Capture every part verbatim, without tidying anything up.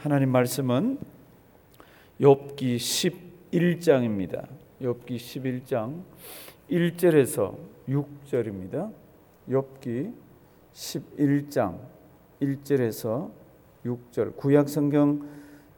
하나님 말씀은 욥기 십일 장입니다. 욥기 십일 장 일 절에서 육 절입니다. 욥기 십일 장 일 절에서 육 절, 구약 성경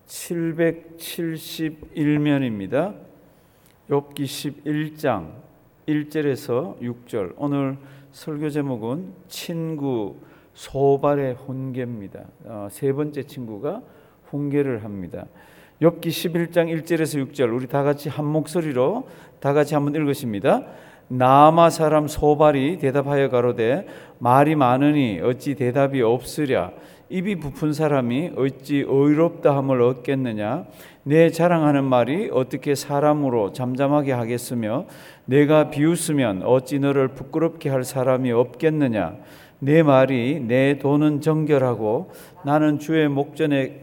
칠백칠십일 면입니다. 욥기 십일 장 일 절에서 육 절. 오늘 설교 제목은 친구 소발의 훈계입니다. 어, 세 번째 친구가 훈계를 합니다. 욥기 십일 장 일 절에서 육 절, 우리 다 같이 한 목소리로 다 같이 한번 읽으십니다. 나아마 사람 소발이 대답하여 가로되 말이 많으니 어찌 대답이 없으랴. 입이 부푼 사람이 어찌 의롭다 함을 얻겠느냐. 내 자랑하는 말이 어떻게 사람으로 잠잠하게 하겠으며 내가 비웃으면 어찌 너를 부끄럽게 할 사람이 없겠느냐. 내 말이 내 돈은 정결하고 나는 주의 목전에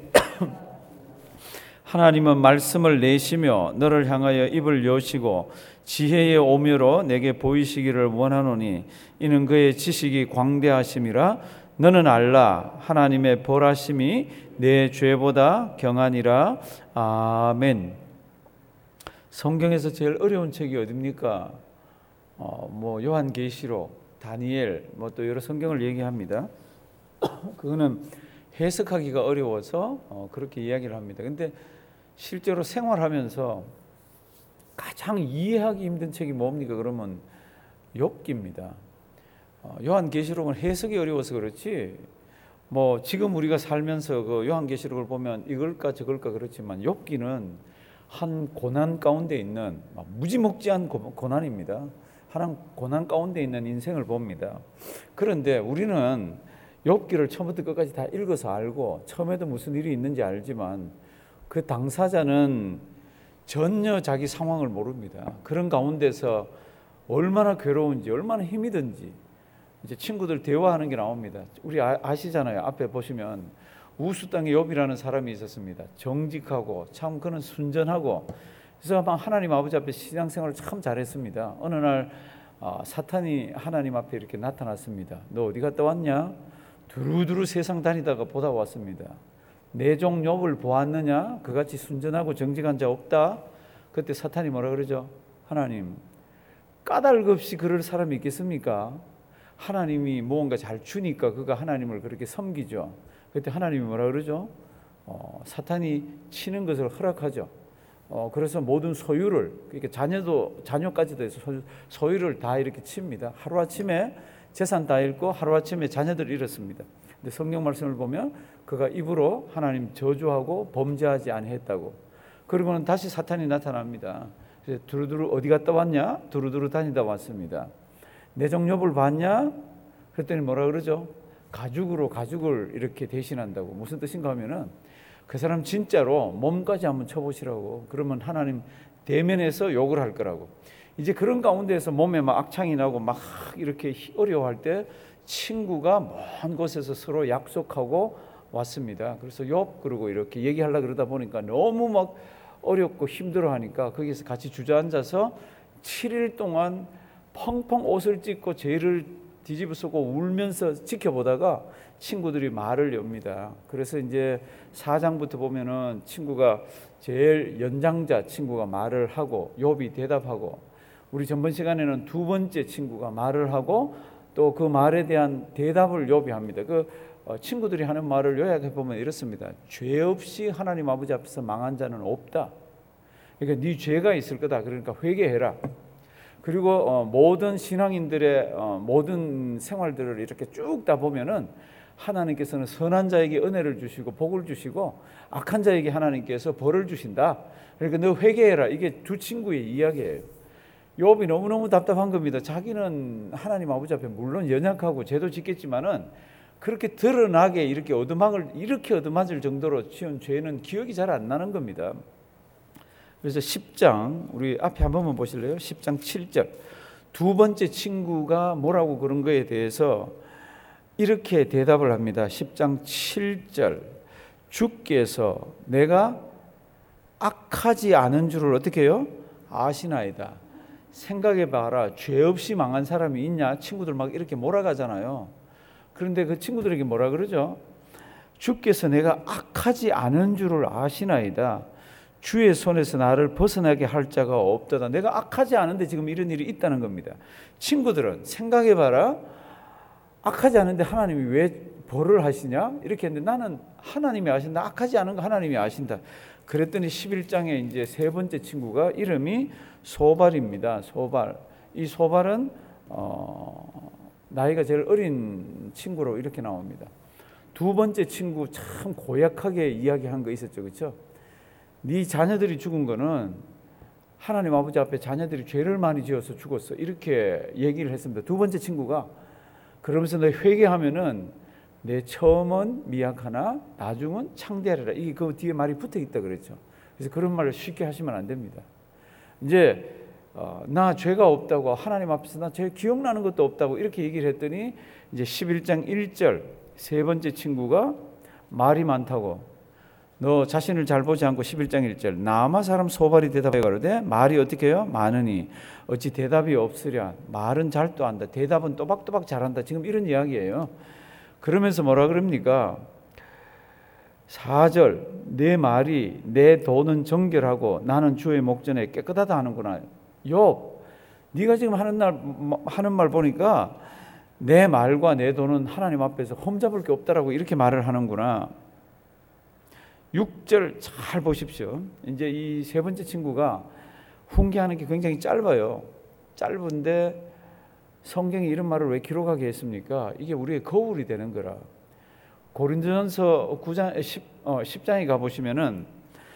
하나님은 말씀을 내시며 너를 향하여 입을 여시고 지혜의 오묘로 내게 보이시기를 원하노니 이는 그의 지식이 광대하심이라. 너는 알라. 하나님의 벌하심이 내 죄보다 경하니라. 아멘. 성경에서 제일 어려운 책이 어디입니까? 어, 뭐 요한계시록, 다니엘, 뭐 또 여러 성경을 얘기합니다. 그거는 해석하기가 어려워서 어, 그렇게 이야기를 합니다. 근데 실제로 생활하면서 가장 이해하기 힘든 책이 뭡니까? 그러면 욥기입니다. 어, 요한계시록은 해석이 어려워서 그렇지, 뭐 지금 우리가 살면서 그 요한계시록을 보면 이걸까 저걸까 그렇지만 욥기는 한 고난 가운데 있는 무지먹지한 고난입니다. 한 고난 가운데 있는 인생을 봅니다. 그런데 우리는 욥기를 처음부터 끝까지 다 읽어서 알고 처음에도 무슨 일이 있는지 알지만 그 당사자는 전혀 자기 상황을 모릅니다. 그런 가운데서 얼마나 괴로운지 얼마나 힘이 든지 이제 친구들 대화하는 게 나옵니다. 우리 아, 아시잖아요. 앞에 보시면 우스 땅에 욥이라는 사람이 있었습니다. 정직하고 참 그는 순전하고, 그래서 하나님 아버지 앞에 신앙생활을 참 잘했습니다. 어느 날 아, 사탄이 하나님 앞에 이렇게 나타났습니다. 너 어디 갔다 왔냐? 두루두루 세상 다니다가 보다 왔습니다. 내 종 욥을 보았느냐? 그같이 순전하고 정직한 자 없다. 그때 사탄이 뭐라 그러죠? 하나님, 까닭 없이 그럴 사람이 있겠습니까? 하나님이 무언가 잘 주니까 그가 하나님을 그렇게 섬기죠. 그때 하나님이 뭐라 그러죠? 어, 사탄이 치는 것을 허락하죠. 어, 그래서 모든 소유를, 그러니까 자녀도 자녀까지도 해서 소유, 소유를 다 이렇게 칩니다. 하루 아침에 재산 다 잃고 하루 아침에 자녀들 잃었습니다. 근데 성경 말씀을 보면 그가 입으로 하나님 저주하고 범죄하지 아니했다고. 그리고는 다시 사탄이 나타납니다. 그래서 두루두루 어디 갔다 왔냐? 두루두루 다니다 왔습니다. 내 종 욥을 봤냐? 그랬더니 뭐라 그러죠? 가죽으로 가죽을 이렇게 대신한다고. 무슨 뜻인가 하면은 그 사람 진짜로 몸까지 한번 쳐보시라고. 그러면 하나님 대면에서 욕을 할 거라고. 이제 그런 가운데에서 몸에 막 악창이 나고 막 이렇게 어려워할 때 친구가 먼 곳에서 서로 약속하고 왔습니다. 그래서 욥 그러고 이렇게 얘기하려고 그러다 보니까 너무 막 어렵고 힘들어하니까 거기서 같이 주저앉아서 칠 일 동안 펑펑 옷을 찢고 죄를 뒤집어 쓰고 울면서 지켜보다가 친구들이 말을 엽니다. 그래서 이제 사 장부터 보면은 친구가 제일 연장자 친구가 말을 하고 욥이 대답하고, 우리 전번 시간에는 두 번째 친구가 말을 하고 또 그 말에 대한 대답을 욥이 합니다. 그 친구들이 하는 말을 요약해 보면 이렇습니다. 죄 없이 하나님 아버지 앞에서 망한 자는 없다. 그러니까 네 죄가 있을 거다. 그러니까 회개해라. 그리고 어, 모든 신앙인들의 어, 모든 생활들을 이렇게 쭉 다 보면은 하나님께서는 선한 자에게 은혜를 주시고 복을 주시고 악한 자에게 하나님께서 벌을 주신다. 그러니까 너 회개해라. 이게 두 친구의 이야기예요. 욥이 너무너무 답답한 겁니다. 자기는 하나님 아버지 앞에 물론 연약하고 죄도 짓겠지만은 그렇게 드러나게 이렇게 얻어맞을 이렇게 얻어맞을 정도로 지은 죄는 기억이 잘 안 나는 겁니다. 그래서 십 장 우리 앞에 한 번만 보실래요? 십 장 칠 절. 두 번째 친구가 뭐라고 그런 거에 대해서 이렇게 대답을 합니다. 십 장 칠 절. 주께서 내가 악하지 않은 줄을 어떻게 해요? 아시나이다. 생각해 봐라. 죄 없이 망한 사람이 있냐? 친구들 막 이렇게 몰아가잖아요. 그런데 그 친구들에게 뭐라 그러죠? 주께서 내가 악하지 않은 줄을 아시나이다. 주의 손에서 나를 벗어나게 할 자가 없도다. 내가 악하지 않은데 지금 이런 일이 있다는 겁니다. 친구들은 생각해봐라. 악하지 않은데 하나님이 왜 벌을 하시냐? 이렇게 했는데 나는 하나님이 아신다. 악하지 않은 거 하나님이 아신다. 그랬더니 십일 장에 이제 세 번째 친구가 이름이 소발입니다. 소발. 이 소발은 어, 나이가 제일 어린 친구로 이렇게 나옵니다. 두 번째 친구 참 고약하게 이야기한 거 있었죠, 그렇죠? 네 자녀들이 죽은 거는 하나님 아버지 앞에 자녀들이 죄를 많이 지어서 죽었어. 이렇게 얘기를 했습니다. 두 번째 친구가 그러면서 너 회개하면은 내 처음은 미약하나 나중은 창대하리라. 이게 그 뒤에 말이 붙어 있다 그랬죠. 그래서 그런 말을 쉽게 하시면 안 됩니다. 이제 어, 나 죄가 없다고 하나님 앞에서 나 죄 기억나는 것도 없다고 이렇게 얘기를 했더니 이제 십일 장 일 절 세 번째 친구가 말이 많다고 너 자신을 잘 보지 않고 십일 장 일 절 나아마 사람 소발이 대답해 가로되 말이 어떻게 해요? 많으니 어찌 대답이 없으랴. 말은 잘도 한다. 대답은 또박또박 잘한다. 지금 이런 이야기예요. 그러면서 뭐라 그럽니까? 사 절 내 말이 내 돈은 정결하고 나는 주의 목전에 깨끗하다 하는구나. 욥 네가 지금 하는 날 하는 말 보니까 내 말과 내 돈은 하나님 앞에서 험잡을 게 없다라고 이렇게 말을 하는구나. 육 절 잘 보십시오. 이제 이 세 번째 친구가 훈계하는 게 굉장히 짧아요. 짧은데 성경이 이런 말을 왜 기록하게 했습니까? 이게 우리의 거울이 되는 거라. 고린도전서 구 장 십, 어, 십 장에 가 보시면은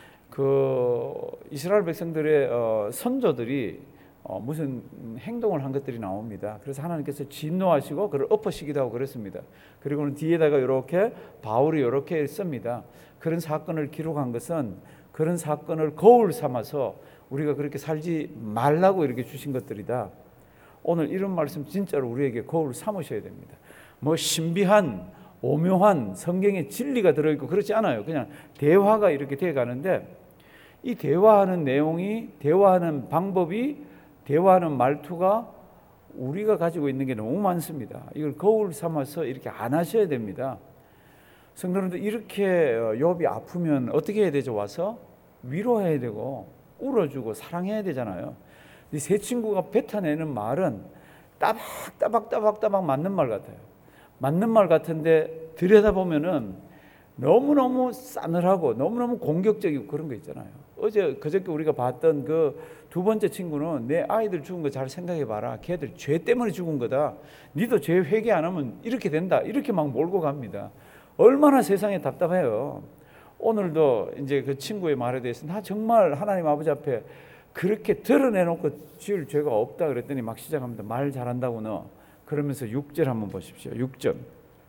그 이스라엘 백성들의 어, 선조들이 어, 무슨 행동을 한 것들이 나옵니다. 그래서 하나님께서 진노하시고 그를 엎으시기도 하고 그랬습니다. 그리고는 뒤에다가 이렇게 바울이 이렇게 씁니다. 그런 사건을 기록한 것은 그런 사건을 거울 삼아서 우리가 그렇게 살지 말라고 이렇게 주신 것들이다. 오늘 이런 말씀 진짜로 우리에게 거울 삼으셔야 됩니다. 뭐 신비한 오묘한 성경의 진리가 들어있고 그렇지 않아요. 그냥 대화가 이렇게 돼 가는데 이 대화하는 내용이 대화하는 방법이 대화하는 말투가 우리가 가지고 있는 게 너무 많습니다. 이걸 거울 삼아서 이렇게 안 하셔야 됩니다. 성도님들 이렇게 욥이 아프면 어떻게 해야 되죠? 와서 위로해야 되고 울어주고 사랑해야 되잖아요. 이 세 친구가 뱉어내는 말은 따박따박따박따박 맞는 말 같아요. 맞는 말 같은데 들여다보면은 너무너무 싸늘하고 너무너무 공격적이고 그런 거 있잖아요. 어제 그저께 우리가 봤던 그 두 번째 친구는 내 아이들 죽은 거 잘 생각해 봐라. 걔들 죄 때문에 죽은 거다. 니도 죄 회개 안 하면 이렇게 된다. 이렇게 막 몰고 갑니다. 얼마나 세상에 답답해요. 오늘도 이제 그 친구의 말에 대해서 나 정말 하나님 아버지 앞에 그렇게 드러내놓고 지을 죄가 없다 그랬더니 막 시작합니다. 말 잘한다고 너. 그러면서 육 절 한번 보십시오. 육 절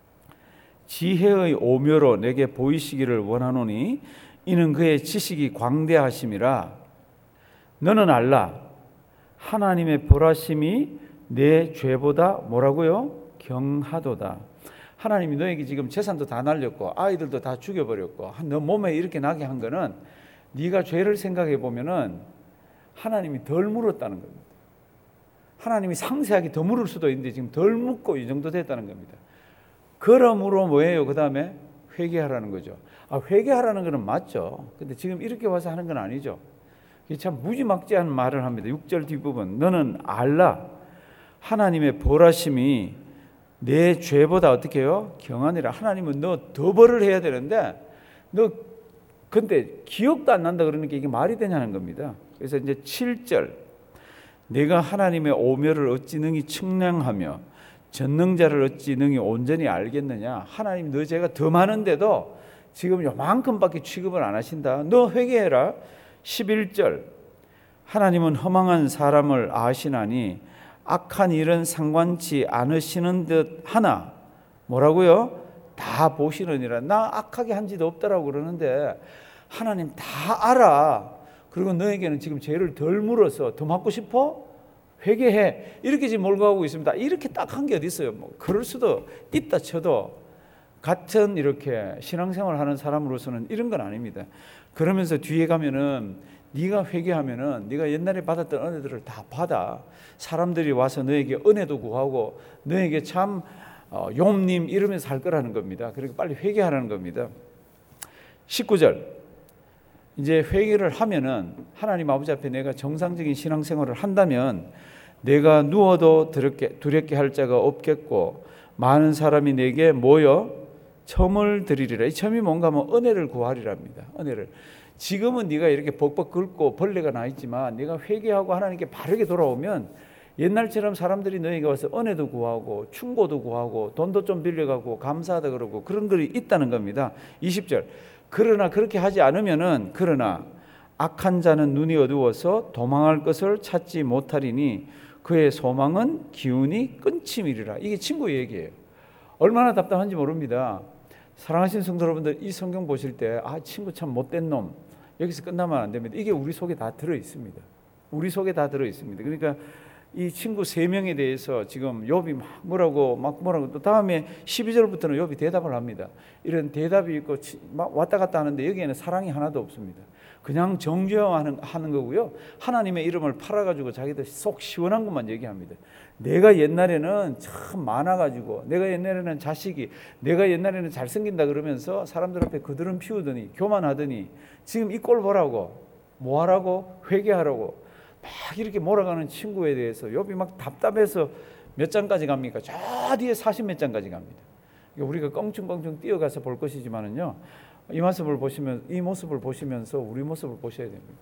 지혜의 오묘로 내게 보이시기를 원하노니 이는 그의 지식이 광대하심이라. 너는 알라 하나님의 벌하심이 내 죄보다 뭐라고요? 경하도다. 하나님이 너에게 지금 재산도 다 날렸고 아이들도 다 죽여버렸고 너 몸에 이렇게 나게 한 거는 네가 죄를 생각해 보면은 하나님이 덜 물었다는 겁니다. 하나님이 상세하게 더 물을 수도 있는데 지금 덜 묻고 이 정도 됐다는 겁니다. 그러므로 뭐예요? 그 다음에 회개하라는 거죠. 아, 회개하라는 거는 맞죠. 근데 지금 이렇게 와서 하는 건 아니죠. 이게 참 무지막지한 말을 합니다. 육 절 뒷부분 너는 알라 하나님의 벌하심이 내 죄보다 어떻게 해요? 경하니라. 하나님은 너 더 벌을 해야 되는데 너 근데 기억도 안 난다 그러는 게 이게 말이 되냐는 겁니다. 그래서 이제 칠 절 내가 하나님의 오묘를 어찌 능히 측량하며 전능자를 어찌 능히 온전히 알겠느냐. 하나님 너 죄가 더 많은데도 지금 요만큼밖에 취급을 안 하신다. 너 회개해라. 십일 절 하나님은 허망한 사람을 아시나니 악한 일은 상관치 않으시는 듯 하나 뭐라고요? 다 보시느니라. 나 악하게 한 짓도 없다라고 그러는데 하나님 다 알아. 그리고 너에게는 지금 죄를 덜 물어서 더 맞고 싶어? 회개해. 이렇게 지금 몰고 가고 있습니다. 이렇게 딱 한 게 어디 있어요? 뭐 그럴 수도 있다 쳐도 같은 이렇게 신앙생활 하는 사람으로서는 이런 건 아닙니다. 그러면서 뒤에 가면은 네가 회개하면은 네가 옛날에 받았던 은혜들을 다 받아. 사람들이 와서 너에게 은혜도 구하고 너에게 참 어, 욥님 이러면서 살 거라는 겁니다. 그러니까 빨리 회개하라는 겁니다. 십구 절 이제 회개를 하면은 하나님 아버지 앞에 내가 정상적인 신앙생활을 한다면 내가 누워도 두렵게, 두렵게 할 자가 없겠고 많은 사람이 내게 모여 점을 드리리라. 이 점이 뭔가 하면 은혜를 구하리랍니다. 은혜를. 지금은 네가 이렇게 벅벅 긁고 벌레가 나 있지만 네가 회개하고 하나님께 바르게 돌아오면 옛날처럼 사람들이 너에게 와서 은혜도 구하고 충고도 구하고 돈도 좀 빌려가고 감사하다 그러고 그런 글이 있다는 겁니다. 이십 절 그러나 그렇게 하지 않으면은 그러나 악한 자는 눈이 어두워서 도망할 것을 찾지 못하리니 그의 소망은 기운이 끊침이리라. 이게 친구의 얘기예요. 얼마나 답답한지 모릅니다. 사랑하시는 성도 여러분들, 이 성경 보실 때 아 친구 참 못된 놈 여기서 끝나면 안 됩니다. 이게 우리 속에 다 들어 있습니다. 우리 속에 다 들어 있습니다. 그러니까 이 친구 세 명에 대해서 지금 욥이 막 뭐라고 막 뭐라고 또 다음에 십이 절부터는 욥이 대답을 합니다. 이런 대답이 있고 막 왔다 갔다 하는데 여기에는 사랑이 하나도 없습니다. 그냥 정죄하는 하는 거고요. 하나님의 이름을 팔아가지고 자기들 속 시원한 것만 얘기합니다. 내가 옛날에는 참 많아가지고 내가 옛날에는 자식이 내가 옛날에는 잘생긴다 그러면서 사람들 앞에 그들은 피우더니 교만하더니 지금 이 꼴 보라고 뭐하라고 회개하라고 막 이렇게 몰아가는 친구에 대해서 욥이 막 답답해서 몇 장까지 갑니까? 저 뒤에 사십 몇 장까지 갑니다. 우리가 껑충껑충 뛰어가서 볼 것이지만은요, 이 모습을 보시면 이 모습을 보시면서 우리 모습을 보셔야 됩니다.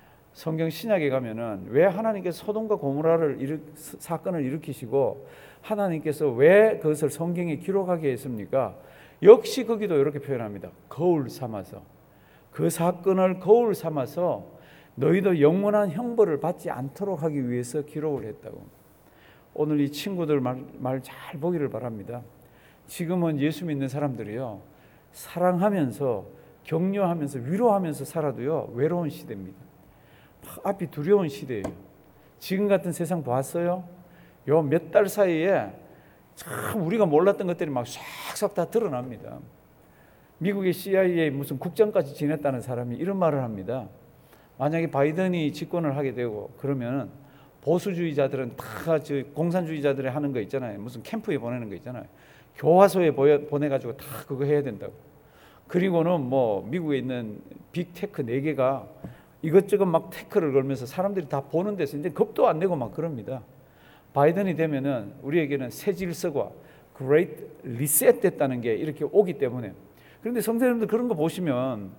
성경 신약에 가면은 왜 하나님께서 소돔과 고모라를 일으, 사건을 일으키시고 하나님께서 왜 그것을 성경에 기록하게 했습니까? 역시 거기도 이렇게 표현합니다. 거울 삼아서 그 사건을 거울 삼아서 너희도 영원한 형벌을 받지 않도록 하기 위해서 기록을 했다고. 오늘 이 친구들 말 말 잘 보기를 바랍니다. 지금은 예수 믿는 사람들이요 사랑하면서 격려하면서 위로하면서 살아도요 외로운 시대입니다. 앞이 두려운 시대예요. 지금 같은 세상 봤어요? 요 몇 달 사이에 참 우리가 몰랐던 것들이 막 싹싹 다 드러납니다. 미국의 씨아이에이 무슨 국장까지 지냈다는 사람이 이런 말을 합니다. 만약에 바이든이 집권을 하게 되고 그러면 보수주의자들은 다 저 공산주의자들이 하는 거 있잖아요. 무슨 캠프에 보내는 거 있잖아요. 교화소에 보내가지고 다 그거 해야 된다고. 그리고는 뭐 미국에 있는 빅테크 네 개가 이것저것 막 테크를 걸면서 사람들이 다 보는 데서 이제 겁도 안 내고 막 그럽니다. 바이든이 되면은 우리에게는 새 질서가 Great Reset 됐다는 게 이렇게 오기 때문에. 그런데 성도님들 그런 거 보시면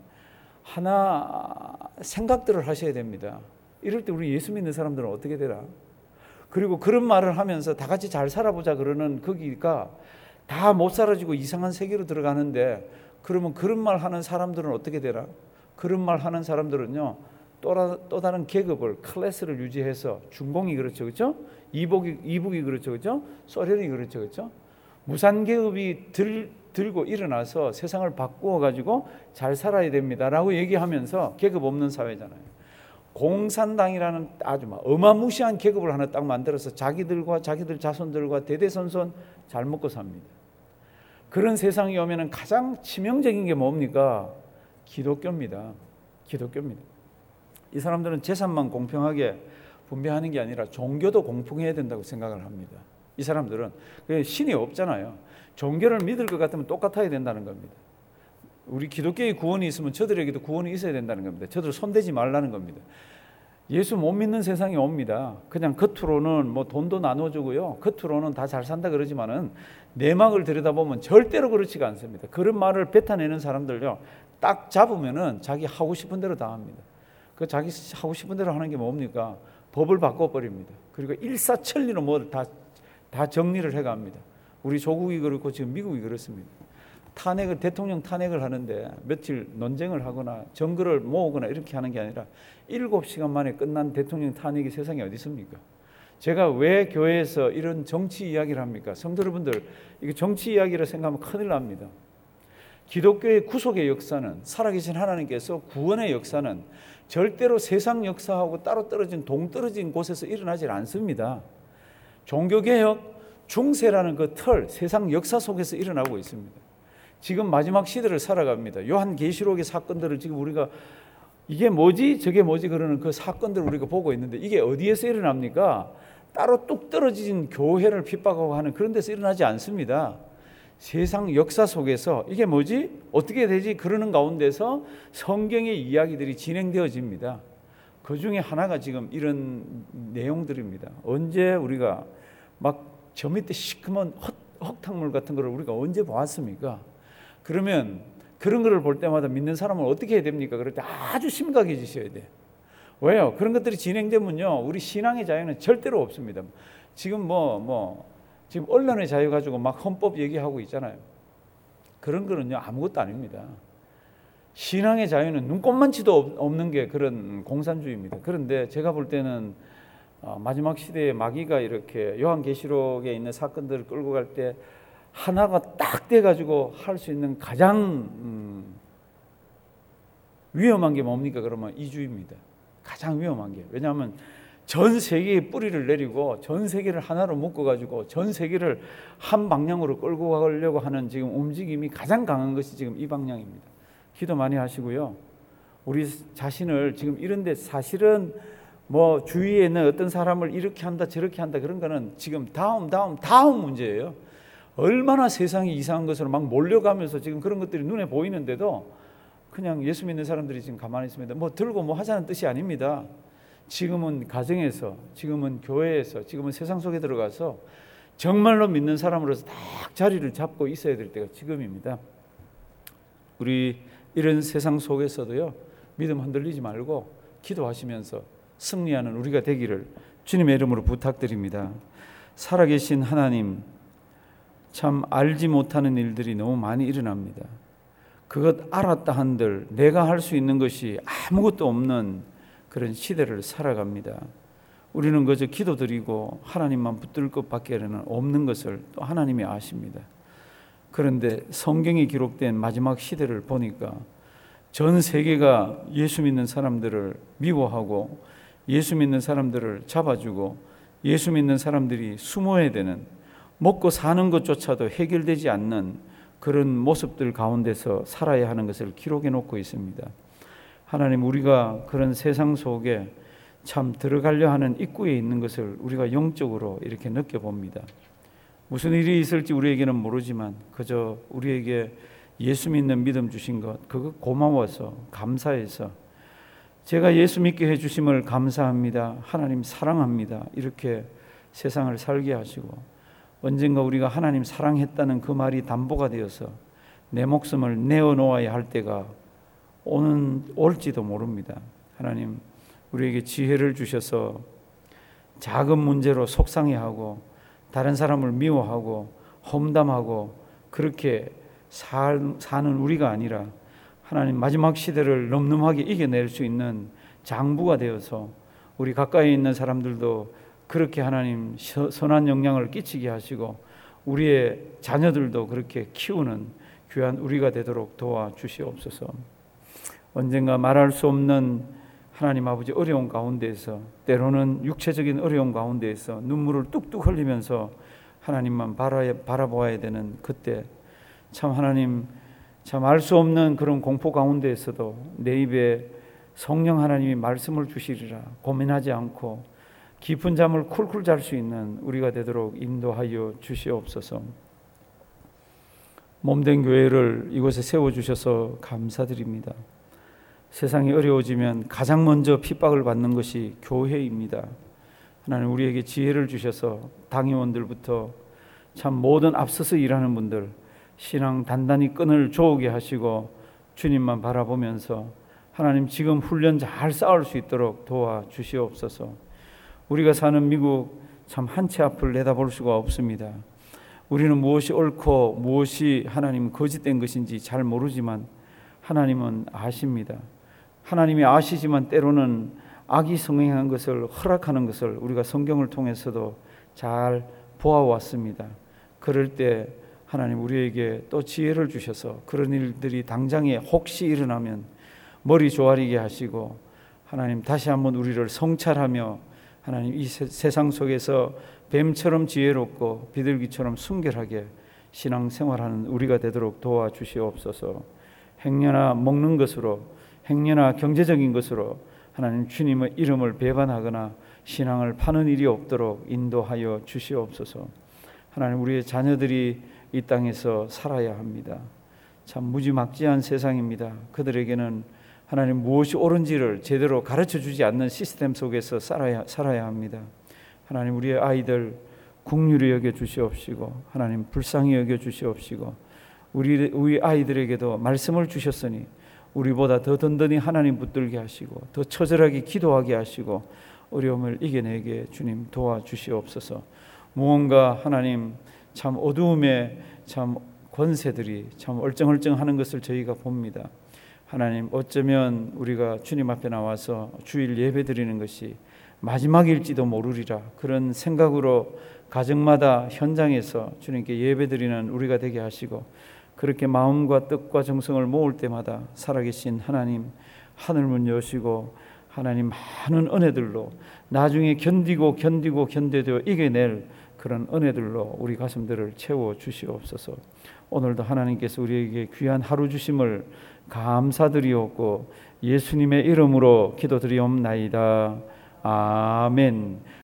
하나 생각들을 하셔야 됩니다. 이럴 때 우리 예수 믿는 사람들은 어떻게 되나? 그리고 그런 말을 하면서 다 같이 잘 살아보자 그러는 거기가 다 못 살아지고 이상한 세계로 들어가는데 그러면 그런 말 하는 사람들은 어떻게 되나? 그런 말 하는 사람들은요 또, 또 다른 계급을 클래스를 유지해서 중공이 그렇죠, 그렇죠? 이북이 이북이 그렇죠, 그렇죠? 소련이 그렇죠, 그렇죠? 무산계급이 들 들고 일어나서 세상을 바꾸어 가지고 잘 살아야 됩니다라고 얘기하면서 계급 없는 사회잖아요. 공산당이라는 아주 막 어마무시한 계급을 하나 딱 만들어서 자기들과 자기들 자손들과 대대손손 잘 먹고 삽니다. 그런 세상이 오면은 가장 치명적인 게 뭡니까? 기독교입니다. 기독교입니다. 이 사람들은 재산만 공평하게 분배하는 게 아니라 종교도 공평해야 된다고 생각을 합니다. 이 사람들은 신이 없잖아요. 종교를 믿을 것 같으면 똑같아야 된다는 겁니다. 우리 기독교의 구원이 있으면 저들에게도 구원이 있어야 된다는 겁니다. 저들 손대지 말라는 겁니다. 예수 못 믿는 세상이 옵니다. 그냥 겉으로는 뭐 돈도 나눠주고요. 겉으로는 다 잘 산다 그러지만은 내막을 들여다보면 절대로 그렇지가 않습니다. 그런 말을 뱉어내는 사람들요. 딱 잡으면은 자기 하고 싶은 대로 다 합니다. 그 자기 하고 싶은 대로 하는 게 뭡니까? 법을 바꿔버립니다. 그리고 일사천리로 뭐 다 다 정리를 해갑니다. 우리 조국이 그렇고 지금 미국이 그렇습니다. 탄핵을 대통령 탄핵을 하는데 며칠 논쟁을 하거나 정글을 모으거나 이렇게 하는 게 아니라 일곱 시간 만에 끝난 대통령 탄핵이 세상에 어디 있습니까? 제가 왜 교회에서 이런 정치 이야기를 합니까? 성도 여러분들, 이게 정치 이야기를 생각하면 큰일 납니다. 기독교의 구속의 역사는, 살아계신 하나님께서 구원의 역사는 절대로 세상 역사하고 따로 떨어진 동떨어진 곳에서 일어나지 않습니다. 종교개혁, 중세라는 그 틀, 세상 역사 속에서 일어나고 있습니다. 지금 마지막 시대를 살아갑니다. 요한계시록의 사건들을 지금 우리가 이게 뭐지 저게 뭐지 그러는 그 사건들을 우리가 보고 있는데 이게 어디에서 일어납니까? 따로 뚝 떨어진 교회를 핍박하고 하는 그런 데서 일어나지 않습니다. 세상 역사 속에서 이게 뭐지? 어떻게 되지? 그러는 가운데서 성경의 이야기들이 진행되어집니다. 그 중에 하나가 지금 이런 내용들입니다. 언제 우리가 막 저 밑에 시커먼 헛, 흙탕물 같은 거를 우리가 언제 보았습니까? 그러면 그런 거를 볼 때마다 믿는 사람은 어떻게 해야 됩니까? 그럴 때 아주 심각해지셔야 돼요. 왜요? 그런 것들이 진행되면요, 우리 신앙의 자유는 절대로 없습니다. 지금 뭐, 뭐, 지금 언론의 자유 가지고 막 헌법 얘기하고 있잖아요. 그런 거는요, 아무것도 아닙니다. 신앙의 자유는 눈꼽만치도 없는 게 그런 공산주의입니다. 그런데 제가 볼 때는 마지막 시대에 마귀가 이렇게 요한계시록에 있는 사건들을 끌고 갈 때 하나가 딱 돼가지고 할 수 있는 가장 음, 위험한 게 뭡니까? 그러면 이주입니다. 가장 위험한 게. 왜냐하면 전 세계에 뿌리를 내리고 전 세계를 하나로 묶어가지고 전 세계를 한 방향으로 끌고 가려고 하는 지금 움직임이 가장 강한 것이 지금 이 방향입니다. 기도 많이 하시고요. 우리 자신을 지금 이런데 사실은 뭐 주위에 있는 어떤 사람을 이렇게 한다 저렇게 한다 그런 거는 지금 다음 다음 다음 문제예요. 얼마나 세상이 이상한 것으로 막 몰려가면서 지금 그런 것들이 눈에 보이는데도 그냥 예수 믿는 사람들이 지금 가만히 있습니다. 뭐 들고 뭐 하자는 뜻이 아닙니다. 지금은 가정에서, 지금은 교회에서, 지금은 세상 속에 들어가서 정말로 믿는 사람으로서 딱 자리를 잡고 있어야 될 때가 지금입니다. 우리 이런 세상 속에서도요, 믿음 흔들리지 말고 기도하시면서 승리하는 우리가 되기를 주님의 이름으로 부탁드립니다. 살아계신 하나님, 참 알지 못하는 일들이 너무 많이 일어납니다. 그것 알았다 한들 내가 할 수 있는 것이 아무것도 없는 그런 시대를 살아갑니다. 우리는 그저 기도드리고 하나님만 붙들 것밖에는 없는 것을 또 하나님이 아십니다. 그런데 성경에 기록된 마지막 시대를 보니까 전 세계가 예수 믿는 사람들을 미워하고 예수 믿는 사람들을 잡아주고 예수 믿는 사람들이 숨어야 되는, 먹고 사는 것조차도 해결되지 않는 그런 모습들 가운데서 살아야 하는 것을 기록해 놓고 있습니다. 하나님, 우리가 그런 세상 속에 참 들어가려 하는 입구에 있는 것을 우리가 영적으로 이렇게 느껴봅니다. 무슨 일이 있을지 우리에게는 모르지만 그저 우리에게 예수 믿는 믿음 주신 것, 그거 고마워서 감사해서 제가 예수 믿게 해주심을 감사합니다. 하나님 사랑합니다. 이렇게 세상을 살게 하시고 언젠가 우리가 하나님 사랑했다는 그 말이 담보가 되어서 내 목숨을 내어놓아야 할 때가 오는 올지도 모릅니다. 하나님, 우리에게 지혜를 주셔서 작은 문제로 속상해하고 다른 사람을 미워하고 험담하고 그렇게 살, 사는 우리가 아니라 하나님 마지막 시대를 늠름하게 이겨낼 수 있는 장부가 되어서 우리 가까이 있는 사람들도 그렇게 하나님 선한 영향을 끼치게 하시고 우리의 자녀들도 그렇게 키우는 귀한 우리가 되도록 도와주시옵소서. 언젠가 말할 수 없는 하나님 아버지 어려운 가운데에서, 때로는 육체적인 어려움 가운데에서 눈물을 뚝뚝 흘리면서 하나님만 바라보아야 되는 그때 참 하나님, 참 알 수 없는 그런 공포 가운데에서도 내 입에 성령 하나님이 말씀을 주시리라 고민하지 않고 깊은 잠을 쿨쿨 잘 수 있는 우리가 되도록 인도하여 주시옵소서. 몸된 교회를 이곳에 세워주셔서 감사드립니다. 세상이 어려워지면 가장 먼저 핍박을 받는 것이 교회입니다. 하나님, 우리에게 지혜를 주셔서 당회원들부터 참 모든 앞서서 일하는 분들 신앙 단단히 끈을 조우게 하시고 주님만 바라보면서 하나님 지금 훈련 잘 쌓을 수 있도록 도와주시옵소서. 우리가 사는 미국 참 한 치 앞을 내다볼 수가 없습니다. 우리는 무엇이 옳고 무엇이 하나님 거짓된 것인지 잘 모르지만 하나님은 아십니다. 하나님이 아시지만 때로는 악이 성행한 것을 허락하는 것을 우리가 성경을 통해서도 잘 보아왔습니다. 그럴 때 하나님 우리에게 또 지혜를 주셔서 그런 일들이 당장에 혹시 일어나면 머리 조아리게 하시고 하나님 다시 한번 우리를 성찰하며 하나님 이 세상 속에서 뱀처럼 지혜롭고 비둘기처럼 순결하게 신앙생활하는 우리가 되도록 도와주시옵소서. 행여나 먹는 것으로 행여나 경제적인 것으로 하나님 주님의 이름을 배반하거나 신앙을 파는 일이 없도록 인도하여 주시옵소서. 하나님, 우리의 자녀들이 이 땅에서 살아야 합니다. 참 무지막지한 세상입니다. 그들에게는 하나님 무엇이 옳은지를 제대로 가르쳐 주지 않는 시스템 속에서 살아야, 살아야 합니다. 하나님, 우리의 아이들 긍휼히 여겨 주시옵시고 하나님 불쌍히 여겨 주시옵시고 우리, 우리 아이들에게도 말씀을 주셨으니 우리보다 더 든든히 하나님 붙들게 하시고 더 처절하게 기도하게 하시고 어려움을 이겨내게 주님 도와주시옵소서. 무언가 하나님 참 어두움의 참 권세들이 참 얼쩡얼쩡하는 것을 저희가 봅니다. 하나님, 어쩌면 우리가 주님 앞에 나와서 주일 예배 드리는 것이 마지막일지도 모르리라, 그런 생각으로 가정마다 현장에서 주님께 예배 드리는 우리가 되게 하시고, 그렇게 마음과 뜻과 정성을 모을 때마다 살아계신 하나님 하늘문 여시고 하나님 많은 은혜들로 나중에 견디고 견디고 견뎌도 이겨낼 그런 은혜들로 우리 가슴들을 채워 주시옵소서. 오늘도 하나님께서 우리에게 귀한 하루 주심을 감사드리옵고 예수님의 이름으로 기도드리옵나이다. 아멘.